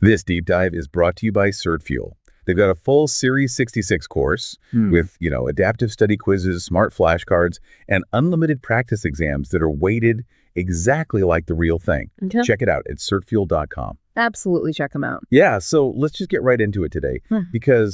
This deep dive is brought to you by CertFuel. They've got a full Series 66 course with, adaptive study quizzes, smart flashcards, and unlimited practice exams that are weighted exactly like the real thing. Okay. Check it out at certfuel.com. Absolutely check them out. Yeah, so let's just get right into it today because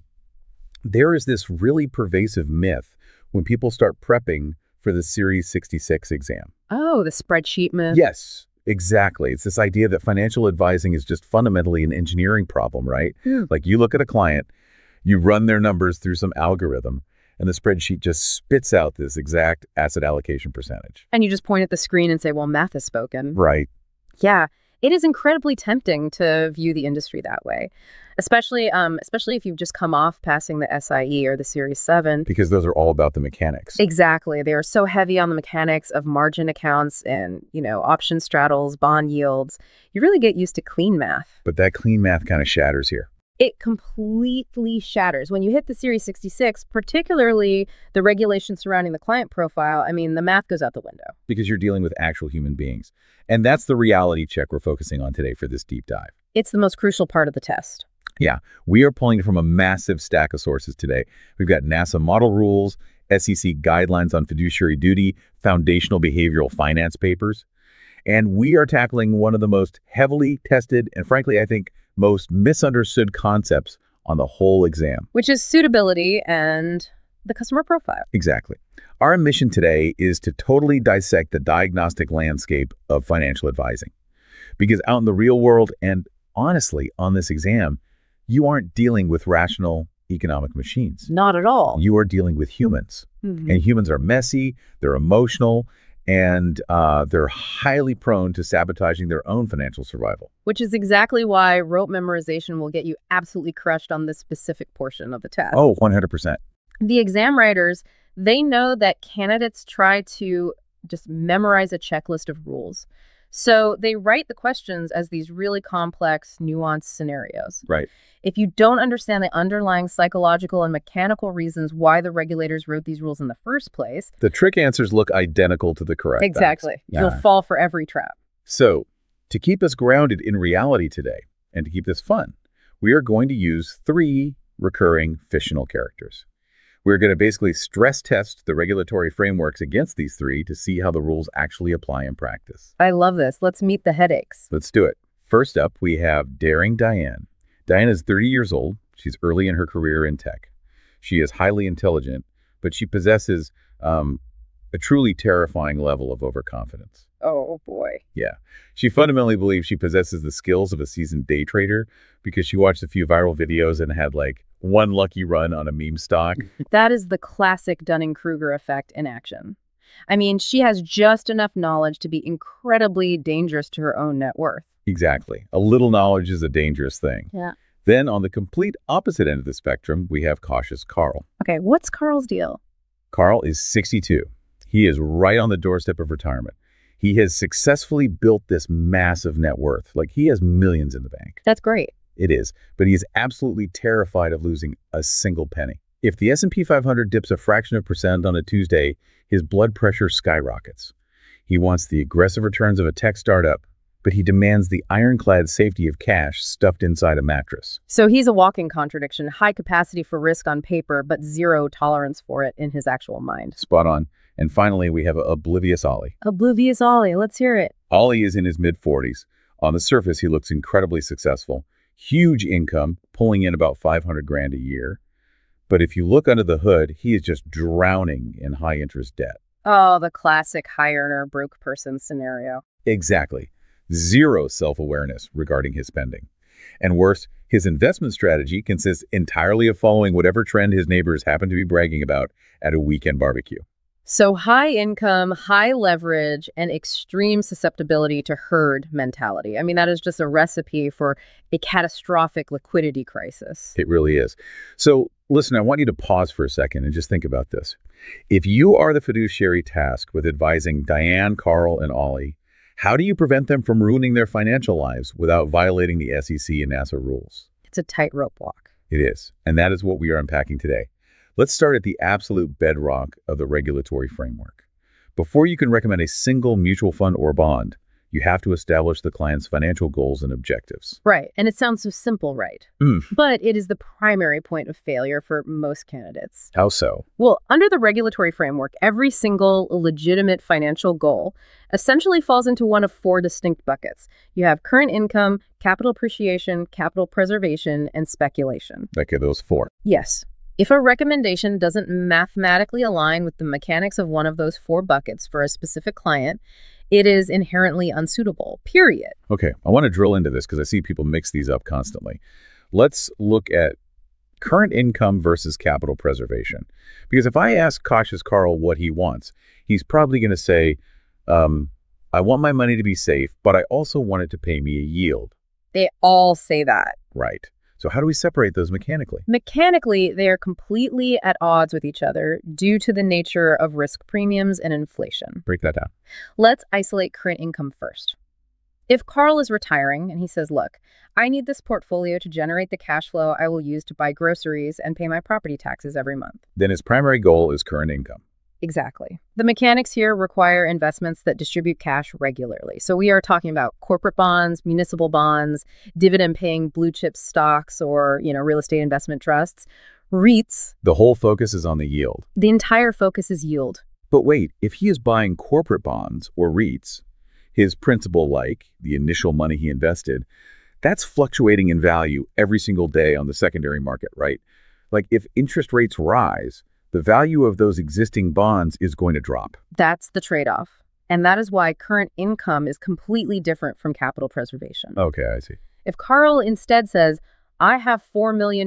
there is this really pervasive myth when people start prepping for the Series 66 exam. Oh, the spreadsheet myth. Yes, exactly. It's this idea that financial advising is just fundamentally an engineering problem, right? Like you look at a client, you run their numbers through some algorithm, and the spreadsheet just spits out this exact asset allocation percentage. And you just point at the screen and say, well, math has spoken. Right. Yeah, it is incredibly tempting to view the industry that way, especially if you've just come off passing the SIE or the Series 7. Because those are all about the mechanics. Exactly. They are so heavy on the mechanics of margin accounts and, option straddles, bond yields. You really get used to clean math. But that clean math kind of shatters here. It completely shatters. When you hit the Series 66, particularly the regulations surrounding the client profile, the math goes out the window. Because you're dealing with actual human beings. And that's the reality check we're focusing on today for this deep dive. It's the most crucial part of the test. Yeah, we are pulling from a massive stack of sources today. We've got NASA model rules, SEC guidelines on fiduciary duty, foundational behavioral finance papers, and we are tackling one of the most heavily tested and frankly, I think, most misunderstood concepts on the whole exam. Which is suitability and the customer profile. Exactly. Our mission today is to totally dissect the diagnostic landscape of financial advising. Because out in the real world, and honestly, on this exam, you aren't dealing with rational economic machines. Not at all. You are dealing with humans. And humans are messy, they're emotional, and they're highly prone to sabotaging their own financial survival. Which is exactly why rote memorization will get you absolutely crushed on this specific portion of the test. Oh, 100%. The exam writers, they know that candidates try to just memorize a checklist of rules. So they write the questions as these really complex, nuanced scenarios. Right. If you don't understand the underlying psychological and mechanical reasons why the regulators wrote these rules in the first place, the trick answers look identical to the correct Exactly. Yeah. You'll fall for every trap. So, to keep us grounded in reality today, and to keep this fun, we are going to use 3 recurring fictional characters. We're going to basically stress test the regulatory frameworks against these 3 to see how the rules actually apply in practice. I love this. Let's meet the headaches. Let's do it. First up, we have Daring Diane. Diane is 30 years old. She's early in her career in tech. She is highly intelligent, but she possesses a truly terrifying level of overconfidence. Oh, boy. Yeah. She fundamentally believes she possesses the skills of a seasoned day trader because she watched a few viral videos and had one lucky run on a meme stock. That is the classic Dunning-Kruger effect in action. She has just enough knowledge to be incredibly dangerous to her own net worth. Exactly. A little knowledge is a dangerous thing. Yeah. Then on the complete opposite end of the spectrum, we have cautious Carl. Okay, what's Carl's deal? Carl is 62. He is right on the doorstep of retirement. He has successfully built this massive net worth. He has millions in the bank. That's great. It is, but he is absolutely terrified of losing a single penny. If the S&P 500 dips a fraction of % on a Tuesday, his blood pressure skyrockets. He wants the aggressive returns of a tech startup, but he demands the ironclad safety of cash stuffed inside a mattress. So he's a walking contradiction, high capacity for risk on paper, but zero tolerance for it in his actual mind. Spot on. And finally, we have Oblivious Ollie. Oblivious Ollie, let's hear it. Ollie is in his mid-40s. On the surface, he looks incredibly successful. Huge income, pulling in about $500,000 a year. But if you look under the hood, he is just drowning in high-interest debt. Oh, the classic high-earner, broke person scenario. Exactly. Zero self-awareness regarding his spending. And worse, his investment strategy consists entirely of following whatever trend his neighbors happen to be bragging about at a weekend barbecue. So high income, high leverage, and extreme susceptibility to herd mentality. That is just a recipe for a catastrophic liquidity crisis. It really is. So listen, I want you to pause for a second and just think about this. If you are the fiduciary tasked with advising Diane, Carl, and Ollie, how do you prevent them from ruining their financial lives without violating the SEC and NASA rules? It's a tightrope walk. It is. And that is what we are unpacking today. Let's start at the absolute bedrock of the regulatory framework. Before you can recommend a single mutual fund or bond, You have to establish the client's financial goals and objectives. Right. And it sounds so simple, right? Mm. But it is the primary point of failure for most candidates. How so? Well, under the regulatory framework, every single legitimate financial goal essentially falls into one of four distinct buckets. You have current income, capital appreciation, capital preservation, and speculation. Okay, those four. Yes. If a recommendation doesn't mathematically align with the mechanics of one of those four buckets for a specific client, it is inherently unsuitable, period. Okay, I want to drill into this because I see people mix these up constantly. Let's look at current income versus capital preservation. Because if I ask Cautious Carl what he wants, he's probably going to say, I want my money to be safe, but I also want it to pay me a yield. They all say that. Right. So how do we separate those mechanically? Mechanically, they are completely at odds with each other due to the nature of risk premiums and inflation. Break that down. Let's isolate current income first. If Carl is retiring and he says, look, I need this portfolio to generate the cash flow I will use to buy groceries and pay my property taxes every month. Then his primary goal is current income. Exactly. The mechanics here require investments that distribute cash regularly. So we are talking about corporate bonds, municipal bonds, dividend-paying blue chip stocks, or, real estate investment trusts. REITs. The whole focus is on the yield. The entire focus is yield. But wait, if he is buying corporate bonds or REITs, his principal, like the initial money he invested, that's fluctuating in value every single day on the secondary market, right? Like if interest rates rise, the value of those existing bonds is going to drop. That's the trade-off. And that is why current income is completely different from capital preservation. Okay, I see. If Carl instead says, I have $4 million,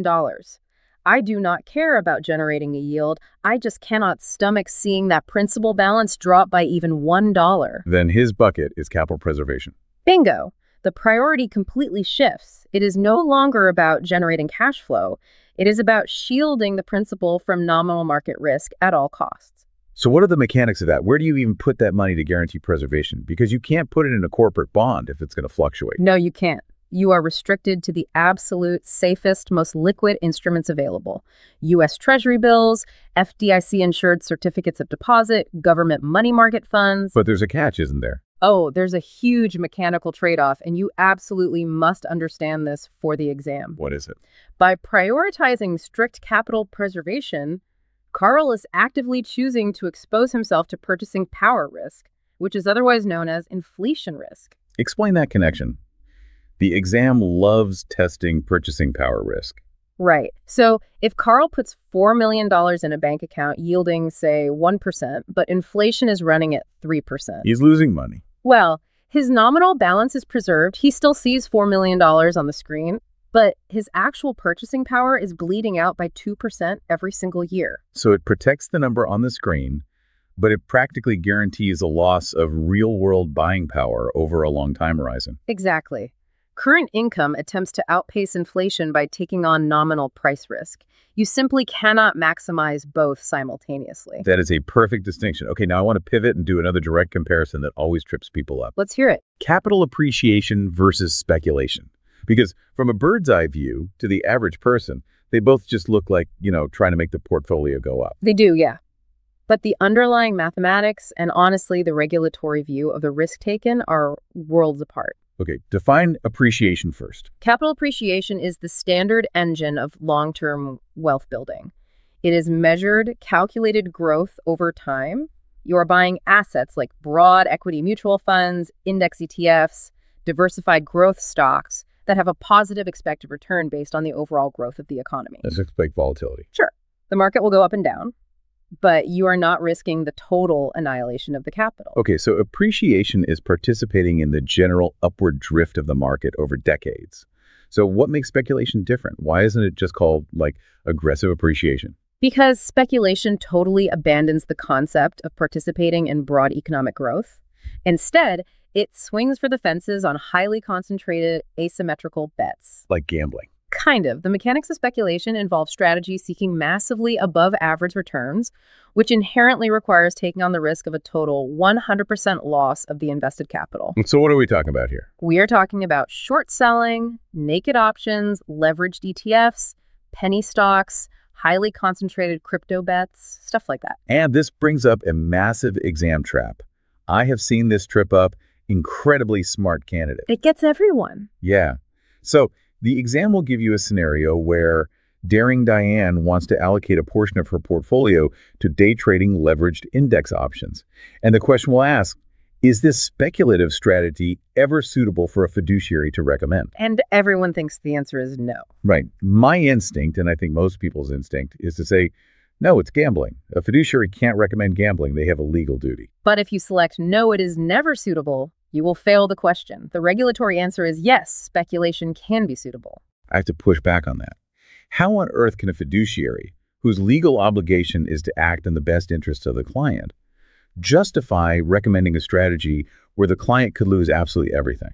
I do not care about generating a yield, I just cannot stomach seeing that principal balance drop by even $1. Then his bucket is capital preservation. Bingo! The priority completely shifts. It is no longer about generating cash flow. It is about shielding the principal from nominal market risk at all costs. So what are the mechanics of that? Where do you even put that money to guarantee preservation? Because you can't put it in a corporate bond if it's going to fluctuate. No, you can't. You are restricted to the absolute safest, most liquid instruments available. U.S. Treasury bills, FDIC-insured certificates of deposit, government money market funds. But there's a catch, isn't there? Oh, there's a huge mechanical trade-off, and you absolutely must understand this for the exam. What is it? By prioritizing strict capital preservation, Carl is actively choosing to expose himself to purchasing power risk, which is otherwise known as inflation risk. Explain that connection. The exam loves testing purchasing power risk. Right. So if Carl puts $4 million in a bank account yielding, say, 1%, but inflation is running at 3%. He's losing money. Well, his nominal balance is preserved. He still sees $4 million on the screen, but his actual purchasing power is bleeding out by 2% every single year. So it protects the number on the screen, but it practically guarantees a loss of real-world buying power over a long time horizon. Exactly. Current income attempts to outpace inflation by taking on nominal price risk. You simply cannot maximize both simultaneously. That is a perfect distinction. Okay, now I want to pivot and do another direct comparison that always trips people up. Let's hear it. Capital appreciation versus speculation. Because from a bird's eye view to the average person, they both just look like, trying to make the portfolio go up. They do, yeah. But the underlying mathematics and honestly the regulatory view of the risk taken are worlds apart. Okay, define appreciation first. Capital appreciation is the standard engine of long-term wealth building. It is measured, calculated growth over time. You are buying assets like broad equity mutual funds, index ETFs, diversified growth stocks that have a positive expected return based on the overall growth of the economy. Let's expect volatility. Sure. The market will go up and down, but you are not risking the total annihilation of the capital. Okay, so appreciation is participating in the general upward drift of the market over decades. So what makes speculation different? Why isn't it just called, aggressive appreciation? Because speculation totally abandons the concept of participating in broad economic growth. Instead, it swings for the fences on highly concentrated asymmetrical bets. Like gambling. Kind of. The mechanics of speculation involve strategies seeking massively above average returns, which inherently requires taking on the risk of a total 100% loss of the invested capital. So what are we talking about here? We are talking about short selling, naked options, leveraged ETFs, penny stocks, highly concentrated crypto bets, stuff like that. And this brings up a massive exam trap. I have seen this trip up incredibly smart candidate. It gets everyone. Yeah. So the exam will give you a scenario where Daring Diane wants to allocate a portion of her portfolio to day trading leveraged index options. And the question will ask, is this speculative strategy ever suitable for a fiduciary to recommend? And everyone thinks the answer is no. Right. My instinct, and I think most people's instinct, is to say, no, it's gambling. A fiduciary can't recommend gambling. They have a legal duty. But if you select no, it is never suitable, you will fail the question. The regulatory answer is yes, speculation can be suitable. I have to push back on that. How on earth can a fiduciary, whose legal obligation is to act in the best interests of the client, justify recommending a strategy where the client could lose absolutely everything?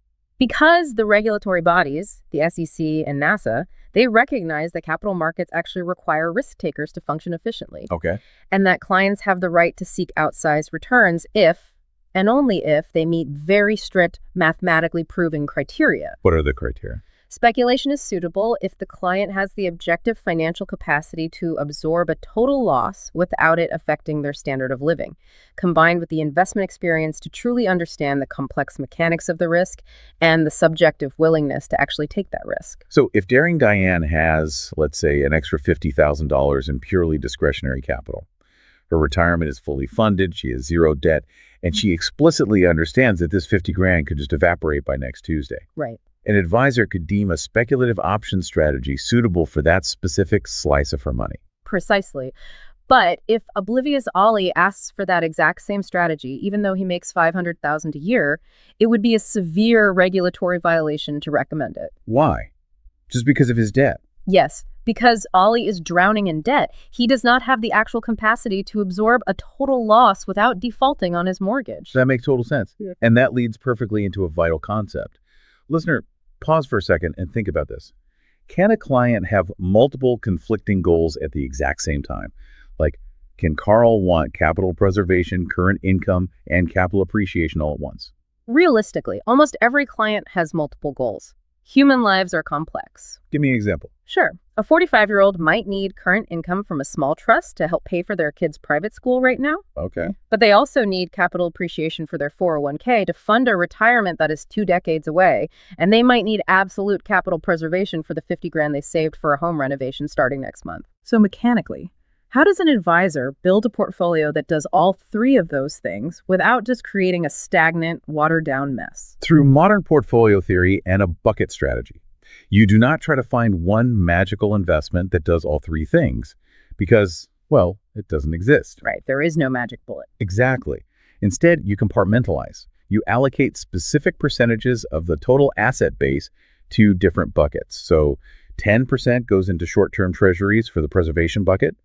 Because the regulatory bodies, the SEC and NASA, they recognize that capital markets actually require risk takers to function efficiently, Okay. and that clients have the right to seek outsized returns if, and only if, they meet very strict mathematically proven criteria. What are the criteria? Speculation is suitable if the client has the objective financial capacity to absorb a total loss without it affecting their standard of living, combined with the investment experience to truly understand the complex mechanics of the risk and the subjective willingness to actually take that risk. So if Daring Diane has, let's say, an extra $50,000 in purely discretionary capital, her retirement is fully funded, she has zero debt, and she explicitly understands that this 50 grand could just evaporate by next Tuesday. Right. An advisor could deem a speculative option strategy suitable for that specific slice of her money. Precisely. But if oblivious Ollie asks for that exact same strategy, even though he makes $500,000 a year, it would be a severe regulatory violation to recommend it. Why? Just because of his debt? Yes, because Ollie is drowning in debt. He does not have the actual capacity to absorb a total loss without defaulting on his mortgage. That makes total sense. Yeah. And that leads perfectly into a vital concept. Listener, pause for a second and think about this. Can a client have multiple conflicting goals at the exact same time? Like, can Carl want capital preservation, current income, and capital appreciation all at once? Realistically, almost every client has multiple goals. Human lives are complex. Give me an example. Sure, a 45-year-old might need current income from a small trust to help pay for their kid's private school right now, Okay. but they also need capital appreciation for their 401k to fund a retirement that is 2 decades away, and they might need absolute capital preservation for the 50 grand they saved for a home renovation starting next month. So mechanically, how does an advisor build a portfolio that does all 3 of those things without just creating a stagnant, watered-down mess? Through modern portfolio theory and a bucket strategy. You do not try to find one magical investment that does all 3 things because, well, it doesn't exist. Right, there is no magic bullet. Exactly. Instead, you compartmentalize. You allocate specific percentages of the total asset base to different buckets. So 10% goes into short-term treasuries for the preservation bucket,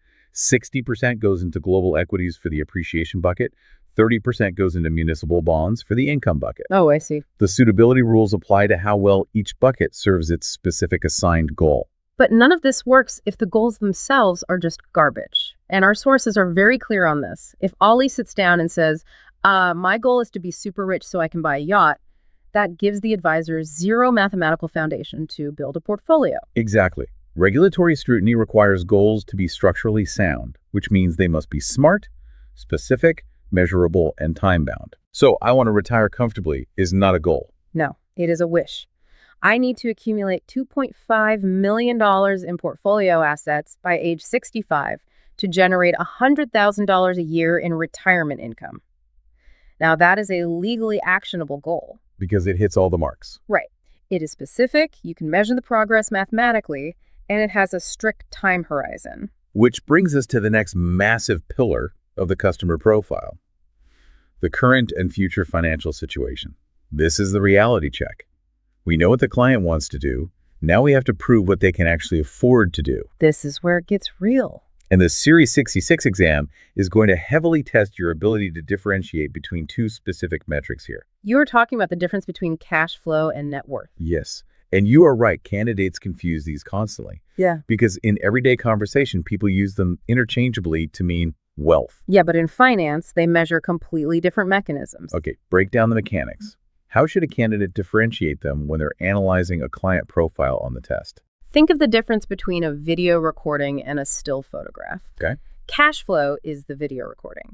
60% goes into global equities for the appreciation bucket, 30% goes into municipal bonds for the income bucket. Oh, I see. The suitability rules apply to how well each bucket serves its specific assigned goal. But none of this works if the goals themselves are just garbage. And our sources are very clear on this. If Ollie sits down and says, my goal is to be super rich so I can buy a yacht, that gives the advisor zero mathematical foundation to build a portfolio. Exactly. Regulatory scrutiny requires goals to be structurally sound, which means they must be smart, specific, measurable, and time-bound. So I want to retire comfortably is not a goal. No, it is a wish. I need to accumulate $2.5 million in portfolio assets by age 65 to generate $100,000 a year in retirement income. Now, that is a legally actionable goal. Because it hits all the marks. Right. It is specific, you can measure the progress mathematically, and it has a strict time horizon. Which brings us to the next massive pillar of the customer profile, the current and future financial situation. This is the reality check. We know what the client wants to do. Now we have to prove what they can actually afford to do. This is where it gets real. And the Series 66 exam is going to heavily test your ability to differentiate between 2 specific metrics here. You're talking about the difference between cash flow and net worth. Yes. And you are right, candidates confuse these constantly. Yeah. Because in everyday conversation, people use them interchangeably to mean wealth. Yeah, but in finance, they measure completely different mechanisms. Okay, break down the mechanics. How should a candidate differentiate them when they're analyzing a client profile on the test? Think of the difference between a video recording and a still photograph. Okay. Cash flow is the video recording.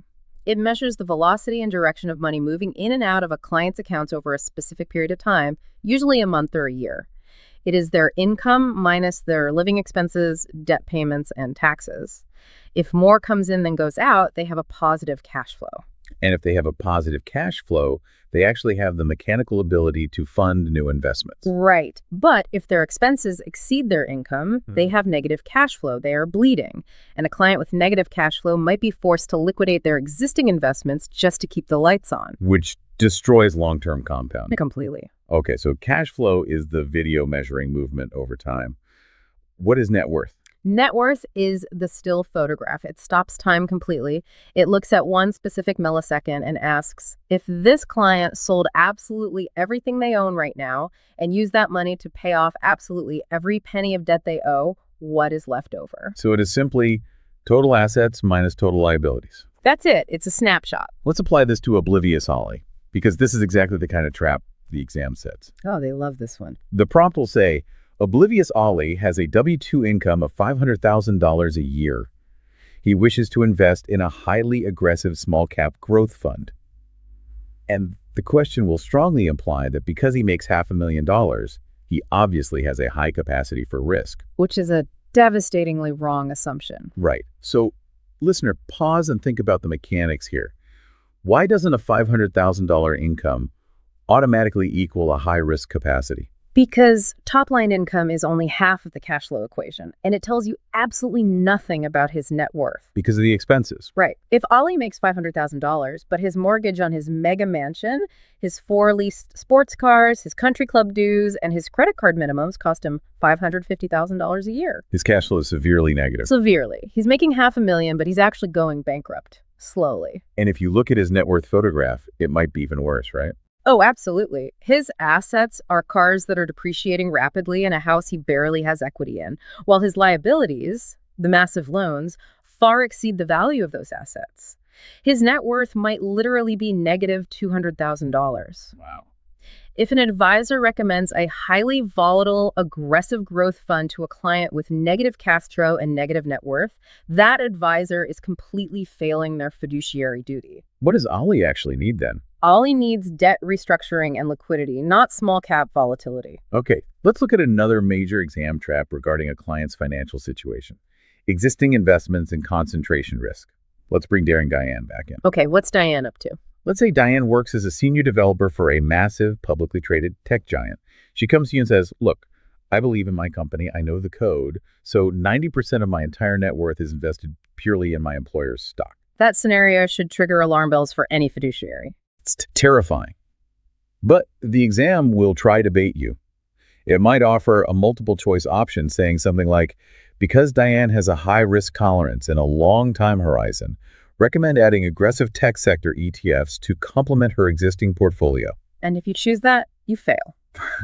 It measures the velocity and direction of money moving in and out of a client's accounts over a specific period of time, usually a month or a year. It is their income minus their living expenses, debt payments, and taxes. If more comes in than goes out, they have a positive cash flow. And if they have a positive cash flow, they actually have the mechanical ability to fund new investments. Right. But if their expenses exceed their income, they have negative cash flow. They are bleeding. And a client with negative cash flow might be forced to liquidate their existing investments just to keep the lights on. Which destroys long-term compounding. Completely. Okay, so cash flow is the video measuring movement over time. What is net worth? Net worth is the still photograph. It stops time completely. It looks at one specific millisecond and asks, if this client sold absolutely everything they own right now and used that money to pay off absolutely every penny of debt they owe, what is left over? So it is simply total assets minus total liabilities. That's it. It's a snapshot. Let's apply this to Oblivious Ollie, because this is exactly the kind of trap the exam sets. Oh, they love this one. The prompt will say, Oblivious Ollie has a W-2 income of $500,000 a year. He wishes to invest in a highly aggressive small-cap growth fund. And the question will strongly imply that because he makes $500,000, he obviously has a high capacity for risk. Which is a devastatingly wrong assumption. Right. So, listener, pause and think about the mechanics here. Why doesn't a $500,000 income automatically equal a high-risk capacity? Because top-line income is only half of the cash flow equation, and it tells you absolutely nothing about his net worth. Because of the expenses. Right. If Ollie makes $500,000, but his mortgage on his mega mansion, his 4 leased sports cars, his country club dues, and his credit card minimums cost him $550,000 a year. His cash flow is severely negative. Severely. He's making $500,000, but he's actually going bankrupt. Slowly. And if you look at his net worth photograph, it might be even worse, right? Oh, absolutely. His assets are cars that are depreciating rapidly and a house he barely has equity in, while his liabilities, the massive loans, far exceed the value of those assets. His net worth might literally be negative $200,000. Wow. If an advisor recommends a highly volatile, aggressive growth fund to a client with negative cash flow and negative net worth, that advisor is completely failing their fiduciary duty. What does Ollie actually need then? Ollie needs debt restructuring and liquidity, not small cap volatility. Okay, let's look at another major exam trap regarding a client's financial situation. Existing investments and concentration risk. Let's bring Darren Guyan back in. Okay, what's Diane up to? Let's say Diane works as a senior developer for a massive publicly traded tech giant. She comes to you and says, look, I believe in my company, I know the code, so 90% of my entire net worth is invested purely in my employer's stock. That scenario should trigger alarm bells for any fiduciary. It's terrifying. But the exam will try to bait you. It might offer a multiple choice option saying something like, because Diane has a high risk tolerance and a long time horizon, recommend adding aggressive tech sector ETFs to complement her existing portfolio. And if you choose that, you fail.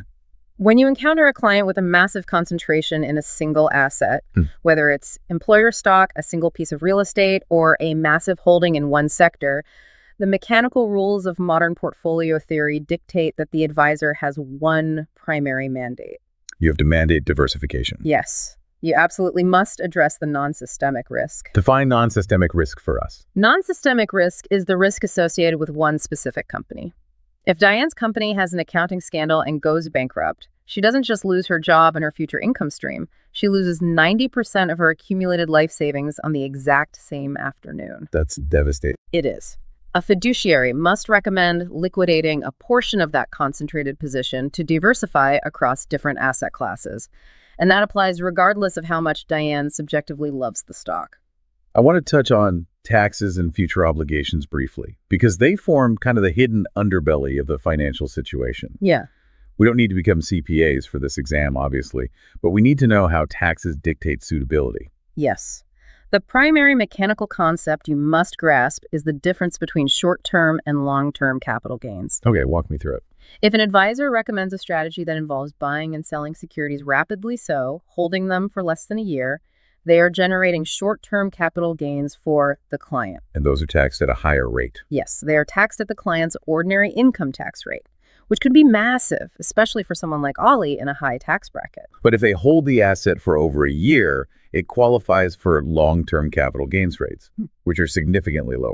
When you encounter a client with a massive concentration in a single asset, whether it's employer stock, a single piece of real estate, or a massive holding in one sector, the mechanical rules of modern portfolio theory dictate that the advisor has one primary mandate. You have to mandate diversification. Yes. You absolutely must address the non-systemic risk. Define non-systemic risk for us. Non-systemic risk is the risk associated with one specific company. If Diane's company has an accounting scandal and goes bankrupt, she doesn't just lose her job and her future income stream. She loses 90% of her accumulated life savings on the exact same afternoon. That's devastating. It is. A fiduciary must recommend liquidating a portion of that concentrated position to diversify across different asset classes. And that applies regardless of how much Diane subjectively loves the stock. I want to touch on taxes and future obligations briefly, because they form kind of the hidden underbelly of the financial situation. Yeah. We don't need to become CPAs for this exam, obviously, but we need to know how taxes dictate suitability. Yes. The primary mechanical concept you must grasp is the difference between short-term and long-term capital gains. Okay, walk me through it. If an advisor recommends a strategy that involves buying and selling securities rapidly holding them for less than a year, they are generating short-term capital gains for the client. And those are taxed at a higher rate. Yes, they are taxed at the client's ordinary income tax rate, which could be massive, especially for someone like Ollie in a high tax bracket. But if they hold the asset for over a year, it qualifies for long-term capital gains rates, which are significantly lower.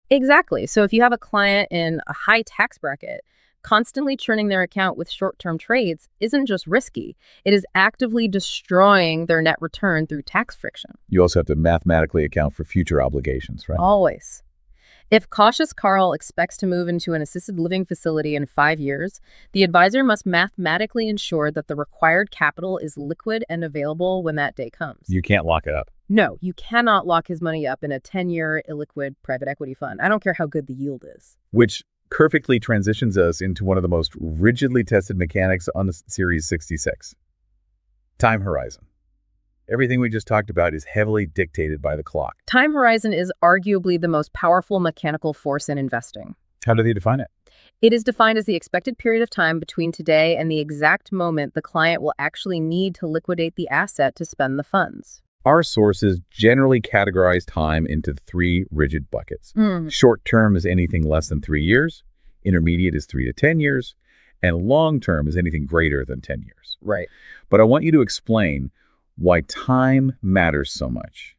Exactly. So if you have a client in a high tax bracket, constantly churning their account with short-term trades isn't just risky. It is actively destroying their net return through tax friction. You also have to mathematically account for future obligations, right? Always. If cautious Carl expects to move into an assisted living facility in 5 years, the advisor must mathematically ensure that the required capital is liquid and available when that day comes. You can't lock it up. No, you cannot lock his money up in a 10-year illiquid private equity fund. I don't care how good the yield is. Which perfectly transitions us into one of the most rigidly tested mechanics on the Series 66. Time horizon. Everything we just talked about is heavily dictated by the clock. Time horizon is arguably the most powerful mechanical force in investing. How do they define it? It is defined as the expected period of time between today and the exact moment the client will actually need to liquidate the asset to spend the funds. Our sources generally categorize time into 3 rigid buckets. Short term is anything less than 3 years, intermediate is 3 to 10 years, and long term is anything greater than 10 years. Right. But I want you to explain why time matters so much.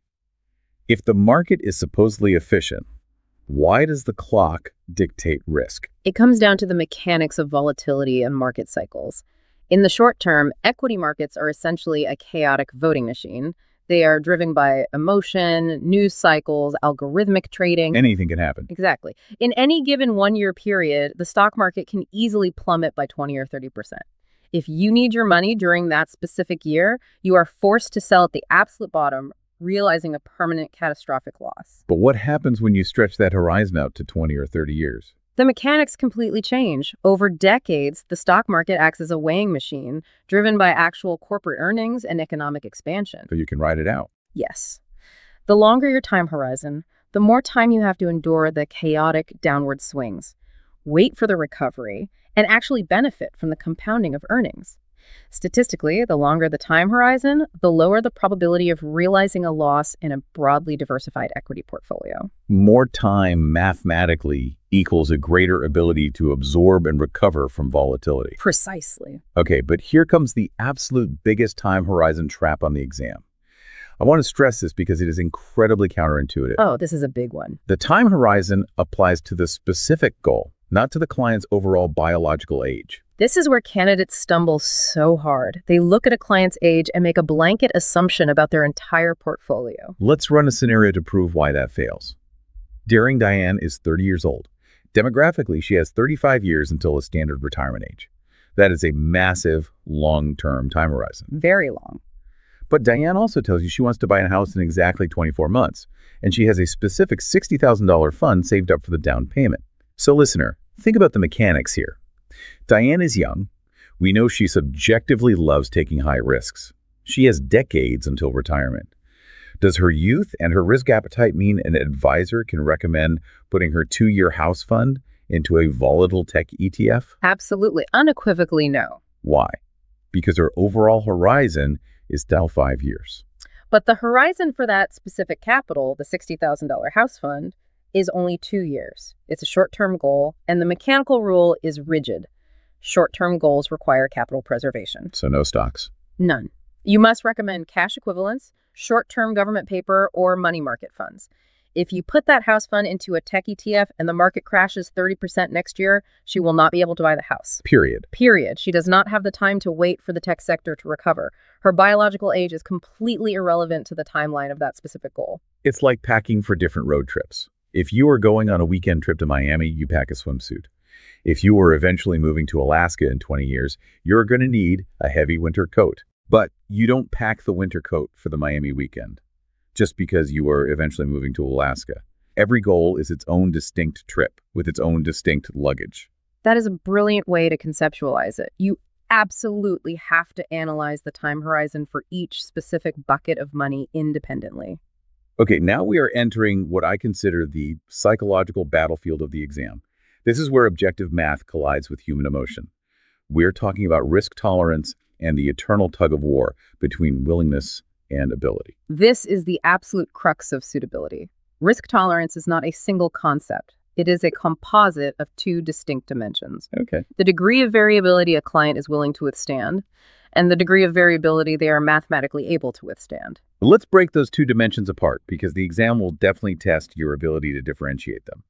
If the market is supposedly efficient, why does the clock dictate risk? It comes down to the mechanics of volatility and market cycles. In the short term, equity markets are essentially a chaotic voting machine. They are driven by emotion, news cycles, algorithmic trading. Anything can happen. Exactly. In any given 1-year period, the stock market can easily plummet by 20 or 30%. If you need your money during that specific year, you are forced to sell at the absolute bottom, realizing a permanent catastrophic loss. But what happens when you stretch that horizon out to 20 or 30 years? The mechanics completely change. Over decades, the stock market acts as a weighing machine, driven by actual corporate earnings and economic expansion. So you can ride it out. Yes. The longer your time horizon, the more time you have to endure the chaotic downward swings, wait for the recovery, and actually benefit from the compounding of earnings. Statistically, the longer the time horizon, the lower the probability of realizing a loss in a broadly diversified equity portfolio. More time mathematically equals a greater ability to absorb and recover from volatility. Precisely. Okay, but here comes the absolute biggest time horizon trap on the exam. I want to stress this because it is incredibly counterintuitive. Oh, this is a big one. The time horizon applies to the specific goal, not to the client's overall biological age. This is where candidates stumble so hard. They look at a client's age and make a blanket assumption about their entire portfolio. Let's run a scenario to prove why that fails. Daring Diane is 30 years old. Demographically, she has 35 years until a standard retirement age. That is a massive, long-term time horizon. Very long. But Diane also tells you she wants to buy a house in exactly 24 months, and she has a specific $60,000 fund saved up for the down payment. So listener, think about the mechanics here. Diane is young. We know she subjectively loves taking high risks. She has decades until retirement. Does her youth and her risk appetite mean an advisor can recommend putting her 2-year house fund into a volatile tech ETF? Absolutely. Unequivocally no. Why? Because her overall horizon is still 5 years. But the horizon for that specific capital, the $60,000 house fund, is only 2 years. It's a short-term goal, and the mechanical rule is rigid. Short-term goals require capital preservation. So no stocks. None. You must recommend cash equivalents, short-term government paper, or money market funds. If you put that house fund into a tech ETF and the market crashes 30% next year, she will not be able to buy the house. Period. Period. She does not have the time to wait for the tech sector to recover. Her biological age is completely irrelevant to the timeline of that specific goal. It's like packing for different road trips. If you are going on a weekend trip to Miami, you pack a swimsuit. If you are eventually moving to Alaska in 20 years, you're going to need a heavy winter coat. But you don't pack the winter coat for the Miami weekend just because you are eventually moving to Alaska. Every goal is its own distinct trip with its own distinct luggage. That is a brilliant way to conceptualize it. You absolutely have to analyze the time horizon for each specific bucket of money independently. Okay, now we are entering what I consider the psychological battlefield of the exam. This is where objective math collides with human emotion. We're talking about risk tolerance and the eternal tug of war between willingness and ability. This is the absolute crux of suitability. Risk tolerance is not a single concept. It is a composite of 2 distinct dimensions. Okay. The degree of variability a client is willing to withstand, and the degree of variability they are mathematically able to withstand. Let's break those 2 dimensions apart because the exam will definitely test your ability to differentiate them.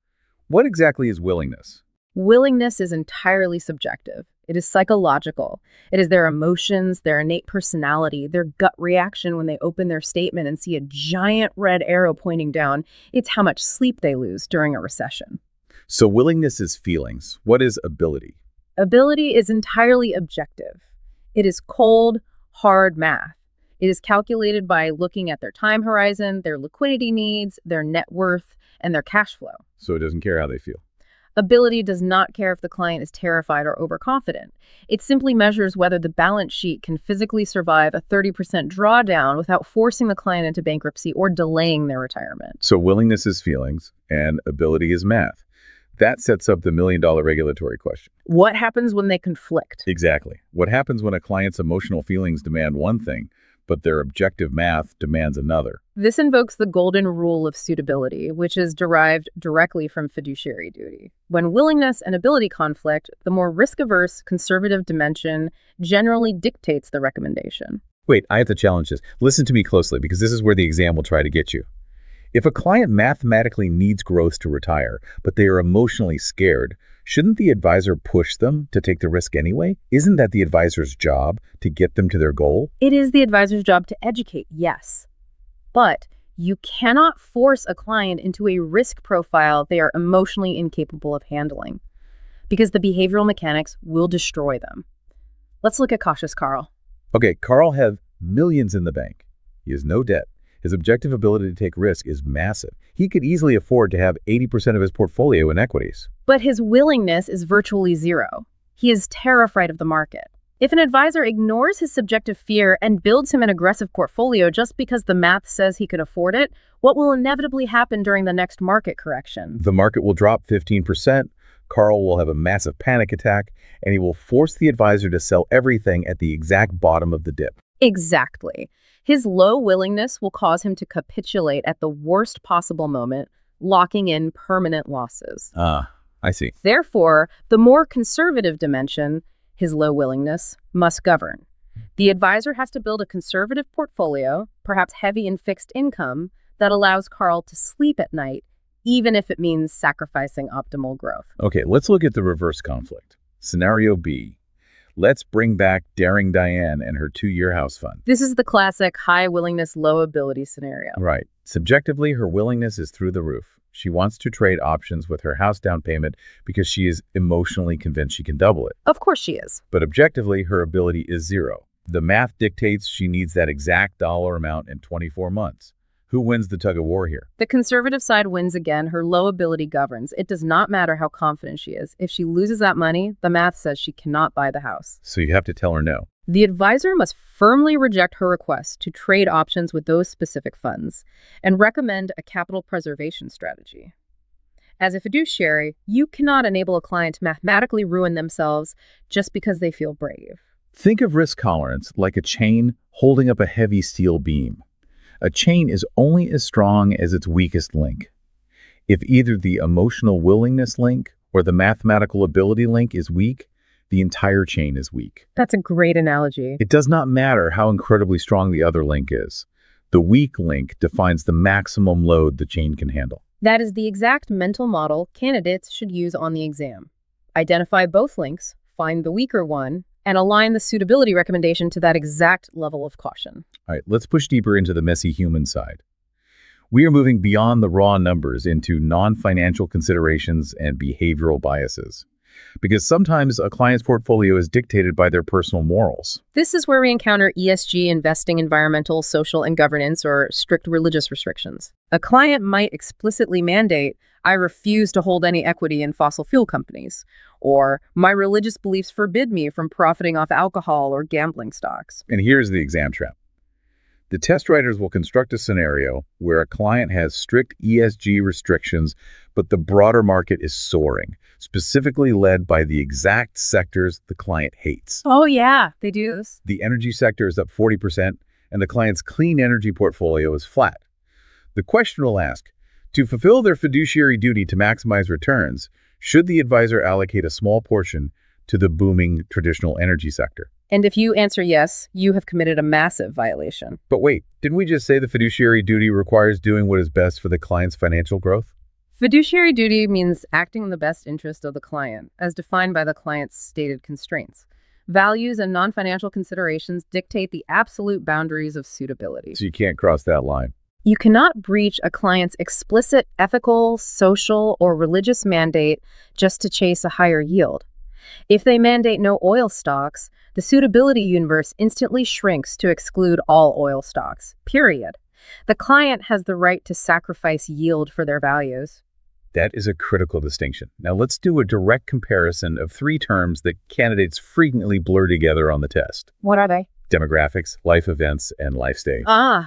What exactly is willingness? Willingness is entirely subjective. It is psychological. It is their emotions, their innate personality, their gut reaction when they open their statement and see a giant red arrow pointing down. It's how much sleep they lose during a recession. So willingness is feelings. What is ability? Ability is entirely objective. It is cold, hard math. It is calculated by looking at their time horizon, their liquidity needs, their net worth, and their cash flow. So it doesn't care how they feel. Ability does not care if the client is terrified or overconfident. It simply measures whether the balance sheet can physically survive a 30% drawdown without forcing the client into bankruptcy or delaying their retirement. So willingness is feelings and ability is math. That sets up the million-dollar regulatory question. What happens when they conflict? Exactly. What happens when a client's emotional feelings demand one thing, but their objective math demands another? This invokes the golden rule of suitability, which is derived directly from fiduciary duty. When willingness and ability conflict, the more risk-averse conservative dimension generally dictates the recommendation. Wait, I have to challenge this. Listen to me closely because this is where the exam will try to get you. If a client mathematically needs growth to retire, but they are emotionally scared, shouldn't the advisor push them to take the risk anyway? Isn't that the advisor's job to get them to their goal? It is the advisor's job to educate, yes. But you cannot force a client into a risk profile they are emotionally incapable of handling, because the behavioral mechanics will destroy them. Let's look at cautious Carl. Okay, Carl has millions in the bank. He has no debt. His objective ability to take risk is massive. He could easily afford to have 80% of his portfolio in equities. But his willingness is virtually zero. He is terrified of the market. If an advisor ignores his subjective fear and builds him an aggressive portfolio just because the math says he can afford it, what will inevitably happen during the next market correction? The market will drop 15%, Carl will have a massive panic attack, and he will force the advisor to sell everything at the exact bottom of the dip. Exactly. His low willingness will cause him to capitulate at the worst possible moment, locking in permanent losses. I see. Therefore, the more conservative dimension, his low willingness, must govern. The advisor has to build a conservative portfolio, perhaps heavy in fixed income, that allows Carl to sleep at night, even if it means sacrificing optimal growth. Okay, let's look at the reverse conflict. Scenario B. Let's bring back Daring Diane and her 2-year house fund. This is the classic high willingness, low ability scenario. Right. Subjectively, her willingness is through the roof. She wants to trade options with her house down payment because she is emotionally convinced she can double it. Of course she is. But objectively, her ability is zero. The math dictates she needs that exact dollar amount in 24 months. Who wins the tug of war here? The conservative side wins again. Her low ability governs. It does not matter how confident she is. If she loses that money, the math says she cannot buy the house. So you have to tell her no. The advisor must firmly reject her request to trade options with those specific funds and recommend a capital preservation strategy. As a fiduciary, you cannot enable a client to mathematically ruin themselves just because they feel brave. Think of risk tolerance like a chain holding up a heavy steel beam. A chain is only as strong as its weakest link. If either the emotional willingness link or the mathematical ability link is weak, the entire chain is weak. That's a great analogy. It does not matter how incredibly strong the other link is. The weak link defines the maximum load the chain can handle. That is the exact mental model candidates should use on the exam. Identify both links, find the weaker one, and align the suitability recommendation to that exact level of caution. All right, let's push deeper into the messy human side. We are moving beyond the raw numbers into non-financial considerations and behavioral biases. Because sometimes a client's portfolio is dictated by their personal morals. This is where we encounter ESG, investing, environmental, social, and governance, or strict religious restrictions. A client might explicitly mandate, I refuse to hold any equity in fossil fuel companies, or my religious beliefs forbid me from profiting off alcohol or gambling stocks. And here's the exam trap. The test writers will construct a scenario where a client has strict ESG restrictions, but the broader market is soaring, specifically led by the exact sectors the client hates. Oh yeah, they do this. The energy sector is up 40%, and the client's clean energy portfolio is flat. The question will ask, to fulfill their fiduciary duty to maximize returns, should the advisor allocate a small portion to the booming traditional energy sector? And if you answer yes, you have committed a massive violation. But wait, didn't we just say the fiduciary duty requires doing what is best for the client's financial growth? Fiduciary duty means acting in the best interest of the client, as defined by the client's stated constraints. Values and non-financial considerations dictate the absolute boundaries of suitability. So you can't cross that line. You cannot breach a client's explicit ethical, social, or religious mandate just to chase a higher yield. If they mandate no oil stocks, the suitability universe instantly shrinks to exclude all oil stocks, period. The client has the right to sacrifice yield for their values. That is a critical distinction. Now let's do a direct comparison of three terms that candidates frequently blur together on the test. What are they? Demographics, life events, and life stage.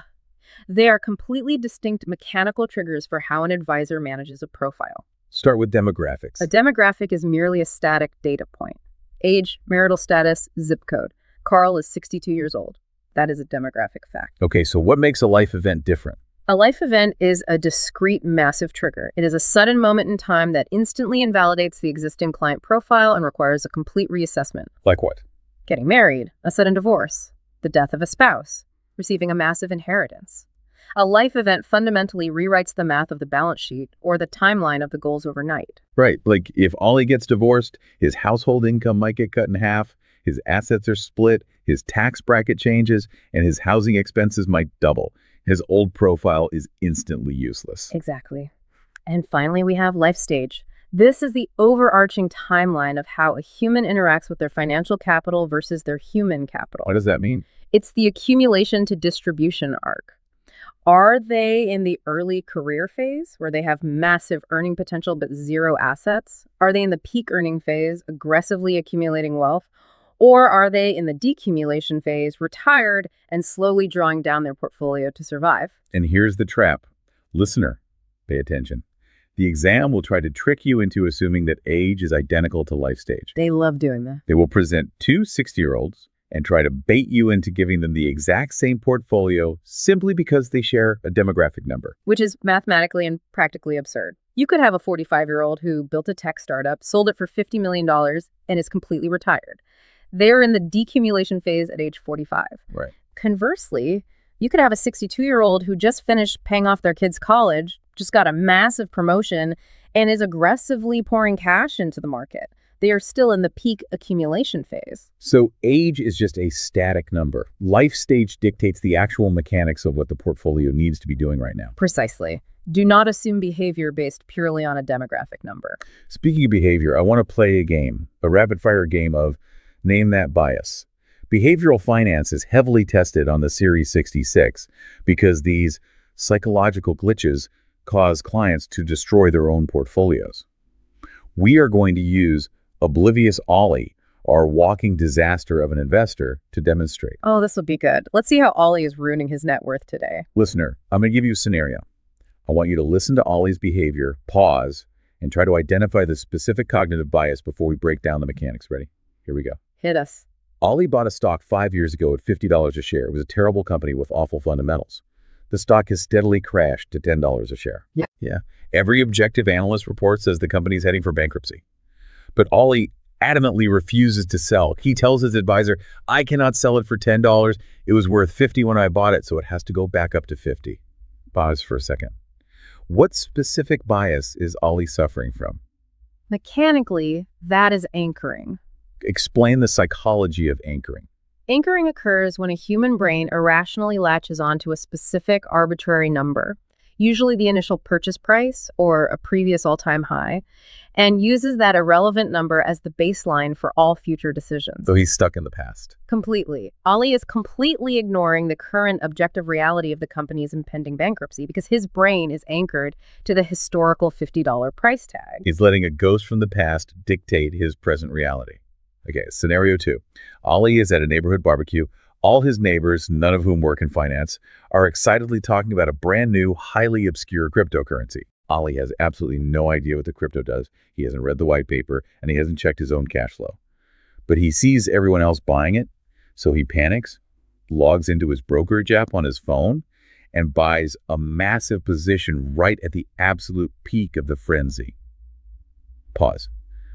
They are completely distinct mechanical triggers for how an advisor manages a profile. Start with demographics. A demographic is merely a static data point. Age, marital status, zip code. Carl is 62 years old. That is a demographic fact. Okay, so what makes a life event different? A life event is a discrete, massive trigger. It is a sudden moment in time that instantly invalidates the existing client profile and requires a complete reassessment. Like what? Getting married, a sudden divorce, the death of a spouse, receiving a massive inheritance. A life event fundamentally rewrites the math of the balance sheet or the timeline of the goals overnight. Right, like if Ollie gets divorced, his household income might get cut in half, his assets are split, his tax bracket changes, and his housing expenses might double. His old profile is instantly useless. Exactly. And finally, we have life stage. This is the overarching timeline of how a human interacts with their financial capital versus their human capital. What does that mean? It's the accumulation to distribution arc. Are they in the early career phase, where they have massive earning potential but zero assets? Are they in the peak earning phase, aggressively accumulating wealth? Or are they in the decumulation phase, retired and slowly drawing down their portfolio to survive? And here's the trap. Listener, pay attention. The exam will try to trick you into assuming that age is identical to life stage. They love doing that. They will present two 60-year-olds and try to bait you into giving them the exact same portfolio simply because they share a demographic number. Which is mathematically and practically absurd. You could have a 45-year-old who built a tech startup, sold it for $50 million, and is completely retired. They're in the decumulation phase at age 45. Right. Conversely, you could have a 62-year-old who just finished paying off their kids' college, just got a massive promotion, and is aggressively pouring cash into the market. They are still in the peak accumulation phase. So age is just a static number. Life stage dictates the actual mechanics of what the portfolio needs to be doing right now. Precisely. Do not assume behavior based purely on a demographic number. Speaking of behavior, I want to play a game, a rapid-fire game of Name That Bias. Behavioral finance is heavily tested on the Series 66 because these psychological glitches cause clients to destroy their own portfolios. We are going to use Oblivious Ollie, our walking disaster of an investor, to demonstrate. Oh, this will be good. Let's see how Ollie is ruining his net worth today. Listener, I'm going to give you a scenario. I want you to listen to Ollie's behavior, pause, and try to identify the specific cognitive bias before we break down the mechanics. Ready? Here we go. Hit us. Ollie bought a stock 5 years ago at $50 a share. It was a terrible company with awful fundamentals. The stock has steadily crashed to $10 a share. Yeah. Every objective analyst report says the company's heading for bankruptcy. But Ollie adamantly refuses to sell. He tells his advisor, I cannot sell it for $10. It was worth $50 when I bought it, so it has to go back up to $50. Pause for a second. What specific bias is Ollie suffering from? Mechanically, that is anchoring. Explain the psychology of anchoring. Anchoring occurs when a human brain irrationally latches onto a specific arbitrary number, usually the initial purchase price or a previous all-time high, and uses that irrelevant number as the baseline for all future decisions. So he's stuck in the past. Completely. Ollie is completely ignoring the current objective reality of the company's impending bankruptcy because his brain is anchored to the historical $50 price tag. He's letting a ghost from the past dictate his present reality. Okay, scenario 2. Ollie is at a neighborhood barbecue. All his neighbors, none of whom work in finance, are excitedly talking about a brand new, highly obscure cryptocurrency. Ollie has absolutely no idea what the crypto does. He hasn't read the white paper, and he hasn't checked his own cash flow. But he sees everyone else buying it, so he panics, logs into his brokerage app on his phone, and buys a massive position right at the absolute peak of the frenzy. Pause.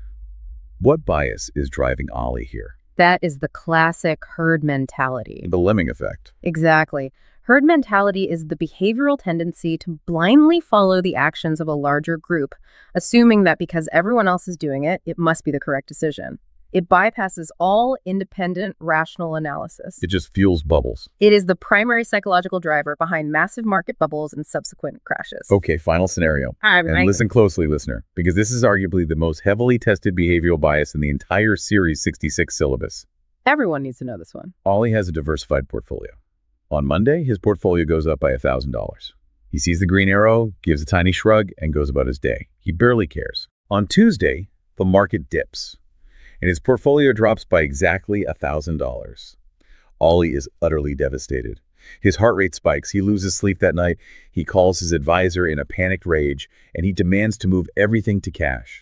What bias is driving Ollie here? That is the classic herd mentality. The lemming effect. Exactly. Herd mentality is the behavioral tendency to blindly follow the actions of a larger group, assuming that because everyone else is doing it, it must be the correct decision. It bypasses all independent, rational analysis. It just fuels bubbles. It is the primary psychological driver behind massive market bubbles and subsequent crashes. Okay, final scenario. And listen closely, listener, because this is arguably the most heavily tested behavioral bias in the entire Series 66 syllabus. Everyone needs to know this one. Ollie has a diversified portfolio. On Monday, his portfolio goes up by $1,000. He sees the green arrow, gives a tiny shrug, and goes about his day. He barely cares. On Tuesday, the market dips, and his portfolio drops by exactly $1,000. Ollie is utterly devastated. His heart rate spikes. He loses sleep that night. He calls his advisor in a panicked rage, and he demands to move everything to cash.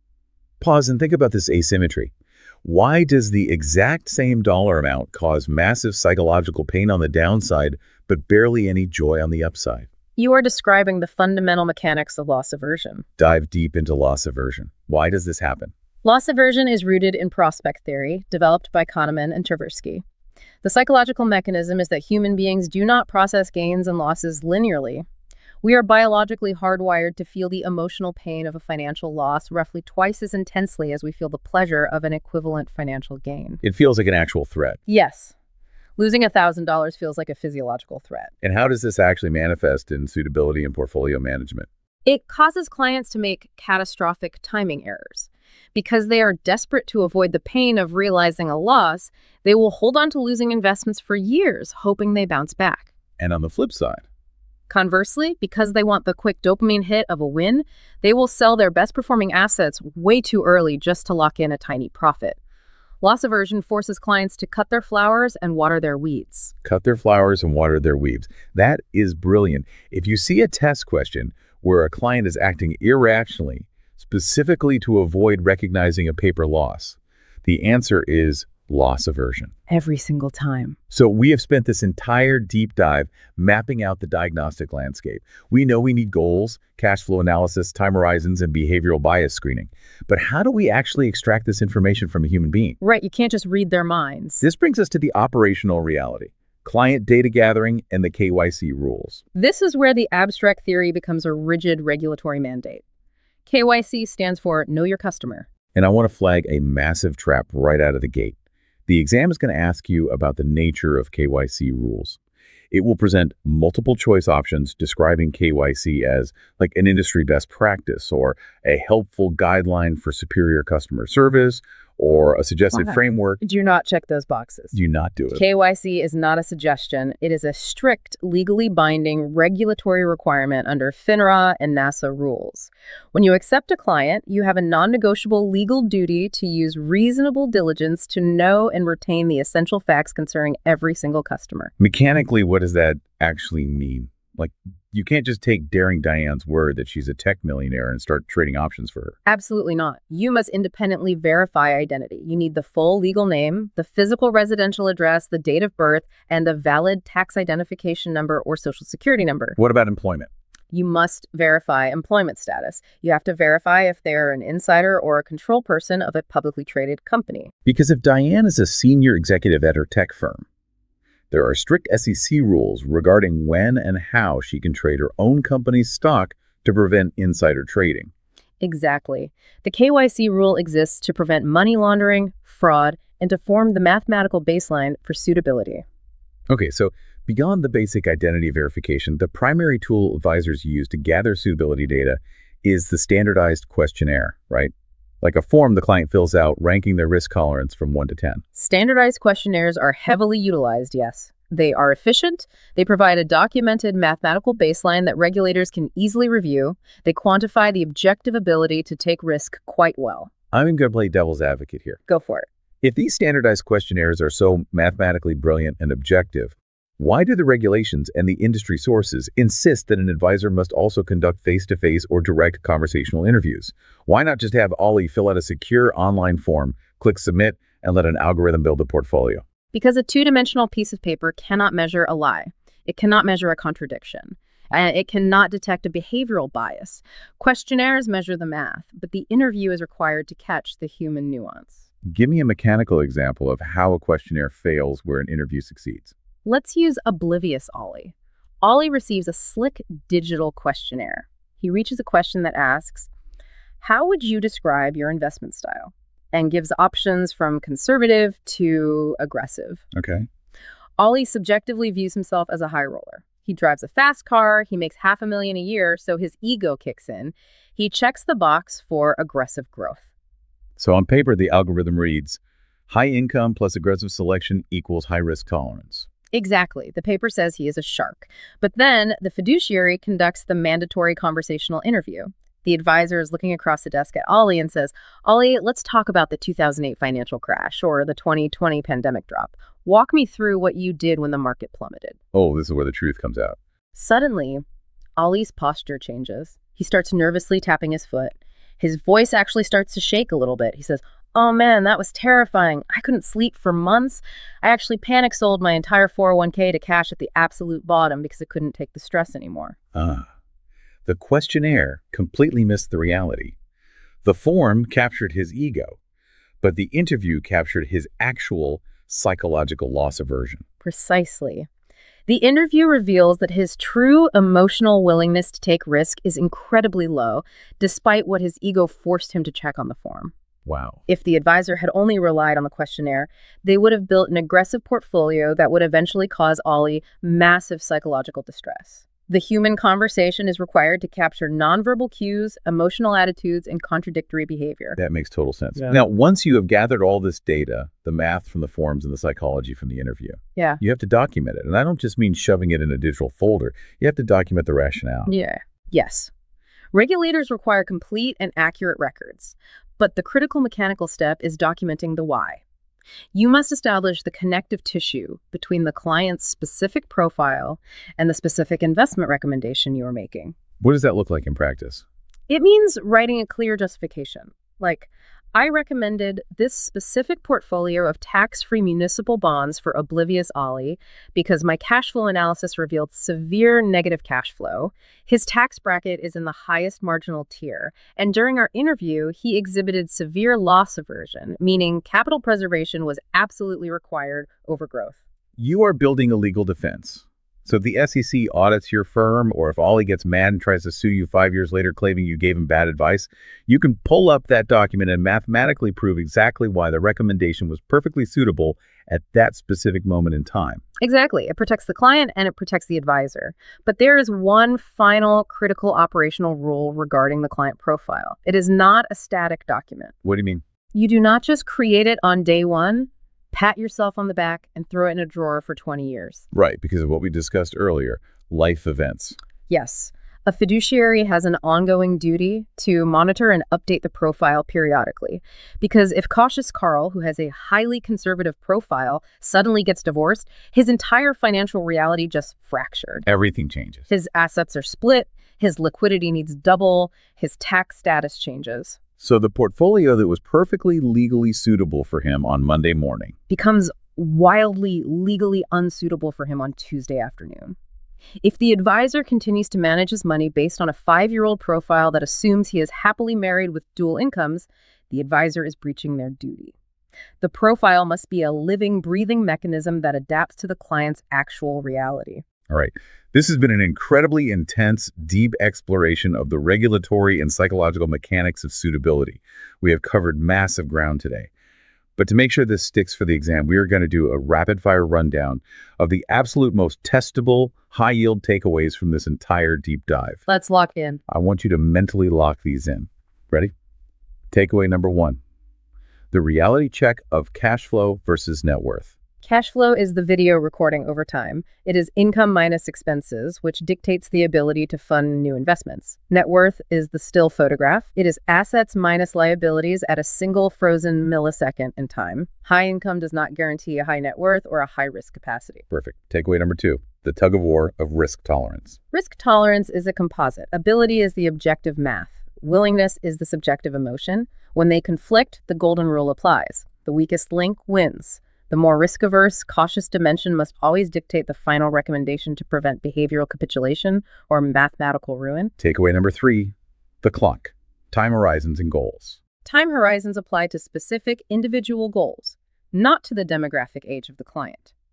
Pause and think about this asymmetry. Why does the exact same dollar amount cause massive psychological pain on the downside, but barely any joy on the upside? You are describing the fundamental mechanics of loss aversion. Dive deep into loss aversion. Why does this happen? Loss aversion is rooted in prospect theory, developed by Kahneman and Tversky. The psychological mechanism is that human beings do not process gains and losses linearly. We are biologically hardwired to feel the emotional pain of a financial loss roughly twice as intensely as we feel the pleasure of an equivalent financial gain. It feels like an actual threat. Yes. Losing $1,000 feels like a physiological threat. And how does this actually manifest in suitability and portfolio management? It causes clients to make catastrophic timing errors. Because they are desperate to avoid the pain of realizing a loss, they will hold on to losing investments for years, hoping they bounce back. And on the flip side, conversely, because they want the quick dopamine hit of a win, they will sell their best performing assets way too early just to lock in a tiny profit. Loss aversion forces clients to cut their flowers and water their weeds. Cut their flowers and water their weeds. That is brilliant. If you see a test question where a client is acting irrationally, specifically to avoid recognizing a paper loss, the answer is loss aversion. Every single time. So we have spent this entire deep dive mapping out the diagnostic landscape. We know we need goals, cash flow analysis, time horizons, and behavioral bias screening. But how do we actually extract this information from a human being? Right, you can't just read their minds. This brings us to the operational reality: client data gathering and the KYC rules. This is where the abstract theory becomes a rigid regulatory mandate. KYC stands for Know Your Customer. And I want to flag a massive trap right out of the gate. The exam is going to ask you about the nature of KYC rules. It will present multiple choice options describing KYC as like an industry best practice or a helpful guideline for superior customer service or a suggested framework. Do not check those boxes. Do not do it. KYC is not a suggestion. It is a strict, legally binding regulatory requirement under FINRA and NASA rules. When you accept a client, you have a non-negotiable legal duty to use reasonable diligence to know and retain the essential facts concerning every single customer. Mechanically, what does that actually mean? Like, you can't just take Daring Diane's word that she's a tech millionaire and start trading options for her. Absolutely not. You must independently verify identity. You need the full legal name, the physical residential address, the date of birth, and a valid tax identification number or social security number. What about employment? You must verify employment status. You have to verify if they're an insider or a control person of a publicly traded company. Because if Diane is a senior executive at her tech firm, there are strict SEC rules regarding when and how she can trade her own company's stock to prevent insider trading. Exactly. The KYC rule exists to prevent money laundering, fraud, and to form the mathematical baseline for suitability. Okay, so beyond the basic identity verification, the primary tool advisors use to gather suitability data is the standardized questionnaire, right? Like a form the client fills out, ranking their risk tolerance from 1 to 10. Standardized questionnaires are heavily utilized, yes. They are efficient. They provide a documented mathematical baseline that regulators can easily review. They quantify the objective ability to take risk quite well. I'm going to play devil's advocate here. Go for it. If these standardized questionnaires are so mathematically brilliant and objective, why do the regulations and the industry sources insist that an advisor must also conduct face-to-face or direct conversational interviews? Why not just have Ollie fill out a secure online form, click submit, and let an algorithm build a portfolio? Because a two-dimensional piece of paper cannot measure a lie. It cannot measure a contradiction. And it cannot detect a behavioral bias. Questionnaires measure the math, but the interview is required to catch the human nuance. Give me a mechanical example of how a questionnaire fails where an interview succeeds. Let's use Oblivious Ollie. Ollie receives a slick digital questionnaire. He reaches a question that asks, how would you describe your investment style? And gives options from conservative to aggressive. Okay. Ollie subjectively views himself as a high roller. He drives a fast car, he makes $500,000 a year, so his ego kicks in. He checks the box for aggressive growth. So on paper, the algorithm reads, high income plus aggressive selection equals high risk tolerance. Exactly. The paper says he is a shark. But then the fiduciary conducts the mandatory conversational interview. The advisor is looking across the desk at Ollie and says, Ollie, let's talk about the 2008 financial crash or the 2020 pandemic drop. Walk me through what you did when the market plummeted. Oh, this is where the truth comes out. Suddenly, Ollie's posture changes. He starts nervously tapping his foot. His voice actually starts to shake a little bit. He says, oh man, that was terrifying. I couldn't sleep for months. I actually panic sold my entire 401k to cash at the absolute bottom because I couldn't take the stress anymore. The questionnaire completely missed the reality. The form captured his ego, but the interview captured his actual psychological loss aversion. Precisely. The interview reveals that his true emotional willingness to take risk is incredibly low, despite what his ego forced him to check on the form. Wow. If the advisor had only relied on the questionnaire, they would have built an aggressive portfolio that would eventually cause Ollie massive psychological distress. The human conversation is required to capture nonverbal cues, emotional attitudes, and contradictory behavior. That makes total sense. Yeah. Now, once you have gathered all this data, the math from the forms and the psychology from the interview, Yeah. you have to document it. And I don't just mean shoving it in a digital folder. You have to document the rationale. Yeah. Yes. Regulators require complete and accurate records, but the critical mechanical step is documenting the why. You must establish the connective tissue between the client's specific profile and the specific investment recommendation you are making. What does that look like in practice? It means writing a clear justification. Like, I recommended this specific portfolio of tax-free municipal bonds for Oblivious Ollie because my cash flow analysis revealed severe negative cash flow. His tax bracket is in the highest marginal tier. And during our interview, he exhibited severe loss aversion, meaning capital preservation was absolutely required over growth. You are building a legal defense. So if the SEC audits your firm, or if Ollie gets mad and tries to sue you 5 years later claiming you gave him bad advice, you can pull up that document and mathematically prove exactly why the recommendation was perfectly suitable at that specific moment in time. Exactly. It protects the client and it protects the advisor. But there is one final critical operational rule regarding the client profile. It is not a static document. What do you mean? You do not just create it on day one, pat yourself on the back, and throw it in a drawer for 20 years. Right, because of what we discussed earlier, life events. Yes. A fiduciary has an ongoing duty to monitor and update the profile periodically. Because if Cautious Carl, who has a highly conservative profile, suddenly gets divorced, his entire financial reality just fractured. Everything changes. His assets are split, his liquidity needs double, his tax status changes. So the portfolio that was perfectly legally suitable for him on Monday morning Becomes wildly legally unsuitable for him on Tuesday afternoon. If the advisor continues to manage his money based on a 5-year-old profile that assumes he is happily married with dual incomes, the advisor is breaching their duty. The profile must be a living, breathing mechanism that adapts to the client's actual reality. All right. This has been an incredibly intense, deep exploration of the regulatory and psychological mechanics of suitability. We have covered massive ground today. But to make sure this sticks for the exam, we are going to do a rapid-fire rundown of the absolute most testable, high-yield takeaways from this entire deep dive. Let's lock in. I want you to mentally lock these in. Ready? Takeaway number 1. The reality check of cash flow versus net worth. Cash flow is the video recording over time. It is income minus expenses, which dictates the ability to fund new investments. Net worth is the still photograph. It is assets minus liabilities at a single frozen millisecond in time. High income does not guarantee a high net worth or a high risk capacity. Perfect. Takeaway number 2. The tug of war of risk tolerance. Risk tolerance is a composite. Ability is the objective math. Willingness is the subjective emotion. When they conflict, the golden rule applies. The weakest link wins. The more risk-averse, cautious dimension must always dictate the final recommendation to prevent behavioral capitulation or mathematical ruin. Takeaway number 3, the clock, time horizons and goals. Time horizons apply to specific individual goals, not to the demographic age of the client.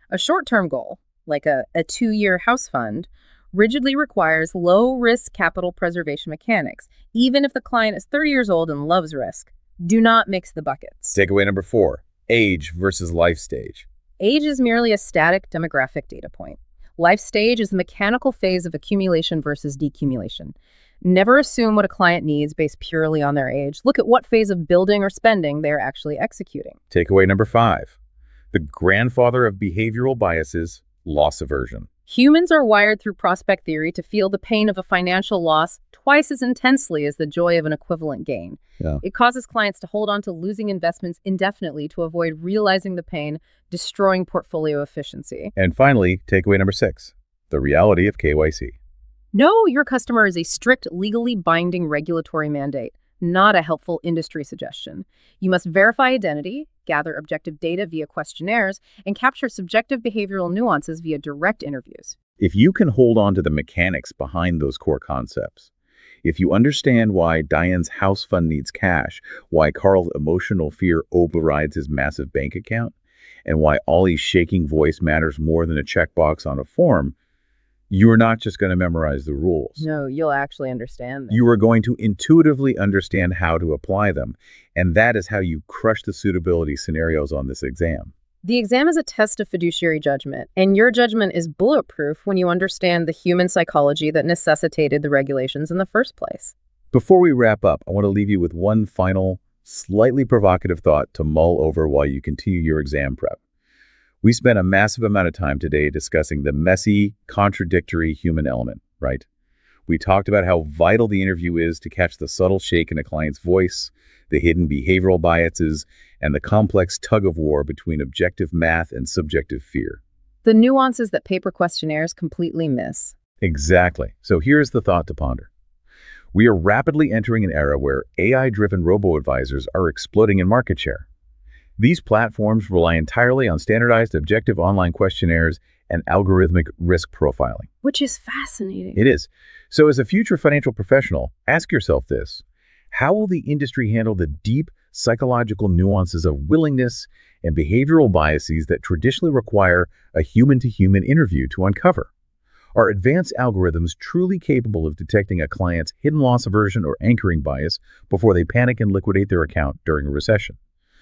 A short-term goal, like a 2-year house fund, rigidly requires low-risk capital preservation mechanics, even if the client is 30 years old and loves risk. Do not mix the buckets. Takeaway number 4, age versus life stage. Age is merely a static demographic data point. Life stage is the mechanical phase of accumulation versus decumulation. Never assume what a client needs based purely on their age. Look at what phase of building or spending they are actually executing. Takeaway number 5, the grandfather of behavioral biases, loss aversion. Humans are wired through prospect theory to feel the pain of a financial loss twice as intensely as the joy of an equivalent gain. Yeah. It causes clients to hold on to losing investments indefinitely to avoid realizing the pain, destroying portfolio efficiency. And finally, takeaway number 6, the reality of KYC. Know your customer is a strict, legally binding regulatory mandate, not a helpful industry suggestion. You must verify identity, gather objective data via questionnaires, and capture subjective behavioral nuances via direct interviews. If you can hold on to the mechanics behind those core concepts, if you understand why Diane's house fund needs cash, why Carl's emotional fear overrides his massive bank account, and why Ollie's shaking voice matters more than a checkbox on a form, you're not just going to memorize the rules. No, you'll actually understand them. You are going to intuitively understand how to apply them, and that is how you crush the suitability scenarios on this exam. The exam is a test of fiduciary judgment, and your judgment is bulletproof when you understand the human psychology that necessitated the regulations in the first place. Before we wrap up, I want to leave you with one final, slightly provocative thought to mull over while you continue your exam prep. We spent a massive amount of time today discussing the messy, contradictory human element, right? We talked about how vital the interview is to catch the subtle shake in a client's voice, the hidden behavioral biases, and the complex tug-of-war between objective math and subjective fear. The nuances that paper questionnaires completely miss. Exactly. So here's the thought to ponder. We are rapidly entering an era where AI-driven robo-advisors are exploding in market share. These platforms rely entirely on standardized objective online questionnaires and algorithmic risk profiling. Which is fascinating. It is. So as a future financial professional, ask yourself this. How will the industry handle the deep psychological nuances of willingness and behavioral biases that traditionally require a human-to-human interview to uncover? Are advanced algorithms truly capable of detecting a client's hidden loss aversion or anchoring bias before they panic and liquidate their account during a recession?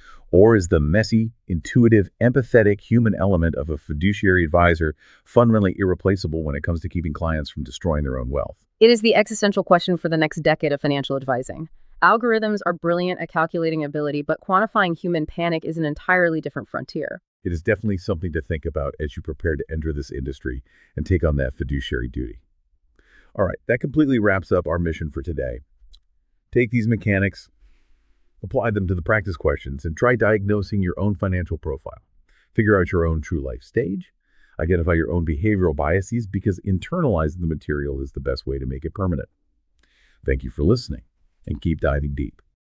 Or is the messy, intuitive, empathetic human element of a fiduciary advisor fundamentally irreplaceable when it comes to keeping clients from destroying their own wealth? It is the existential question for the next decade of financial advising. Algorithms are brilliant at calculating ability, but quantifying human panic is an entirely different frontier. It is definitely something to think about as you prepare to enter this industry and take on that fiduciary duty. All right, that completely wraps up our mission for today. Take these mechanics, apply them to the practice questions, and try diagnosing your own financial profile. Figure out your own true life stage, identify your own behavioral biases, because internalizing the material is the best way to make it permanent. Thank you for listening, and keep diving deep.